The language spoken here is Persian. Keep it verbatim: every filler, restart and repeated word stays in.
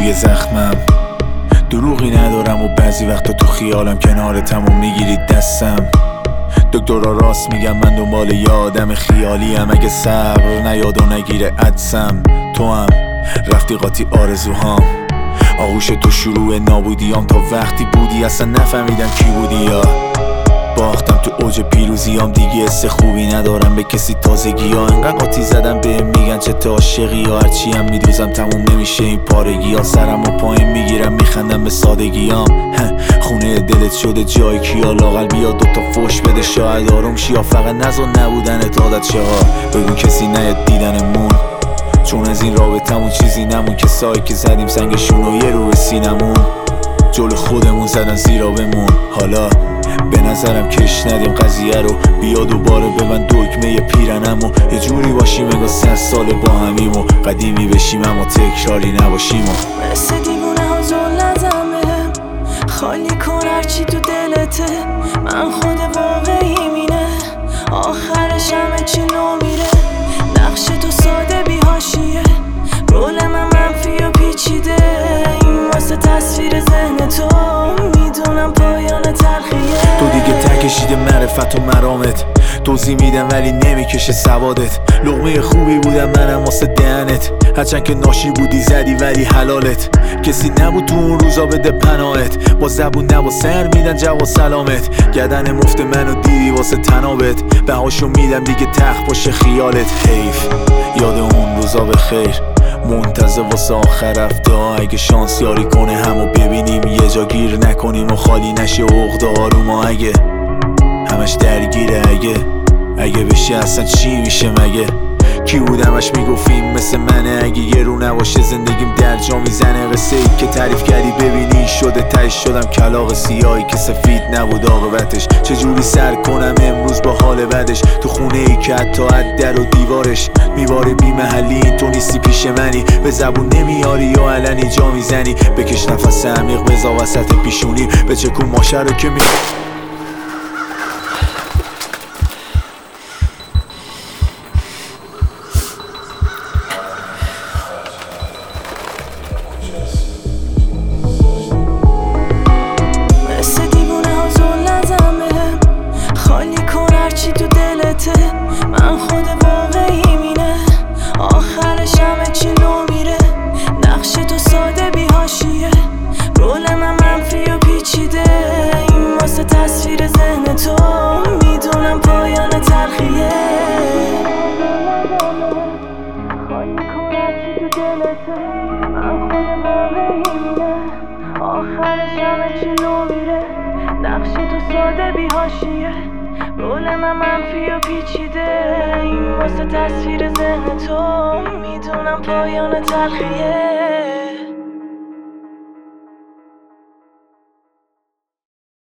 روی زخمم، دروغی ندارم و بعضی وقتا تو خیالم کنارتم و میگیری دستم. دکترها راست میگم من دنبال یه آدم خیالیم، اگه صبر نیاد و نگیره عدسم. تو هم رفتی قاطی آرزوهام، آغوش تو شروع نابودیام. تا وقتی بودی اصلا نفهمیدم کی بودی، یا باختم تو اوج پیروزیام. دیگه حس خوبی ندارم به کسی تازگی ها، انقدر قاطی زدم به میگن چه تا عاشقی ها. هرچی هم میدوزم تموم نمیشه این پارگی ها، سرم و پایین میگیرم میخندم به سادگیام. خونه دلت شده جای کیا، لاغل بیا دوتا فوش بده شاید آروم شی، یا فقط نزا نبودنت عادت شه ها. بگو کسی نیاد دیدنمون، چون از این رابطمون چیزی نمون که سایی که زدیم سنگشونو یه رو به سینمون. جلو خودمون زدن زیرا بمون، حالا به نظرم کش ندیم قضیه رو. بیا دوباره ببند دکمه پیرنم و یه جوری باشیم انگار سه سال با همیم و قدیمی بشیم اما تکراری نباشیم. و مثل دیوونه ها زلتم بهم خالی کن هرچی تو دلته، من خود واقعی مینه آخرش همه چی نو میره. نقش تو ساده بی حاشیه، رول من منفی و پیچیده، این واسه تصویر ذهن تو میدونم پایان تلخیه. تو دیگه تکشیده معرفت و مرامت، توضیح میدم ولی نمیکشه سوادت. لقمه خوبی بودم منم واسه دهنت، هرچند که ناشی بودی زدی ولی حلالت. کسی نبود تو اون روزا بده پناهت، با زبون نبا سر میدن جواب سلامت. گردن مفت منو دیدی واسه تنابت، بهاشو میدم دیگه تخت باشه خیالت. حیف یاد اون روزا به خیر، منتظر واسه آخر هفته ها. اگه شانس یاری کنه همو ببینیم، یه جا گیر نکنیم و خالی نشه عقده آروما. اگه همش درگیره، اگه اگه بشه اصلا چی میشه مگه؟ کی بودمش میگفتیم مثل منه، اگه یه رو نباشه زندگیم در جا میزنه. قصه ای که تعریف کردی ببینی شده تهش شدم کلاغ سیاهی که سفید نبود عاقبتش. چجوری سر کنم امروز با حال بدش، تو خونه ای که حتی از در و دیوارش میباره بی محلی. این تو نیستی پیش منی، به زبون نمیاری یا علنی جا میزنی. بکش نفس عمیق بزا وسط پیشونی، به چکون ماشه رو که می من خود واقعی مینه آخرش همه چی نو میره. نقش تو ساده بی حاشیه، رول من منفی و پیچیده، این واسه تصویر ذهن تو میدونم پایان تلخیه. خالی کن هرچی تو دلته، من خود واقعی مینه آخرش همه چی نو میره. نقش تو ساده بی حاشیه، رول من منفی و پیچیده، این واسه تصویر ذهن تو میدونم پایان تلخیه.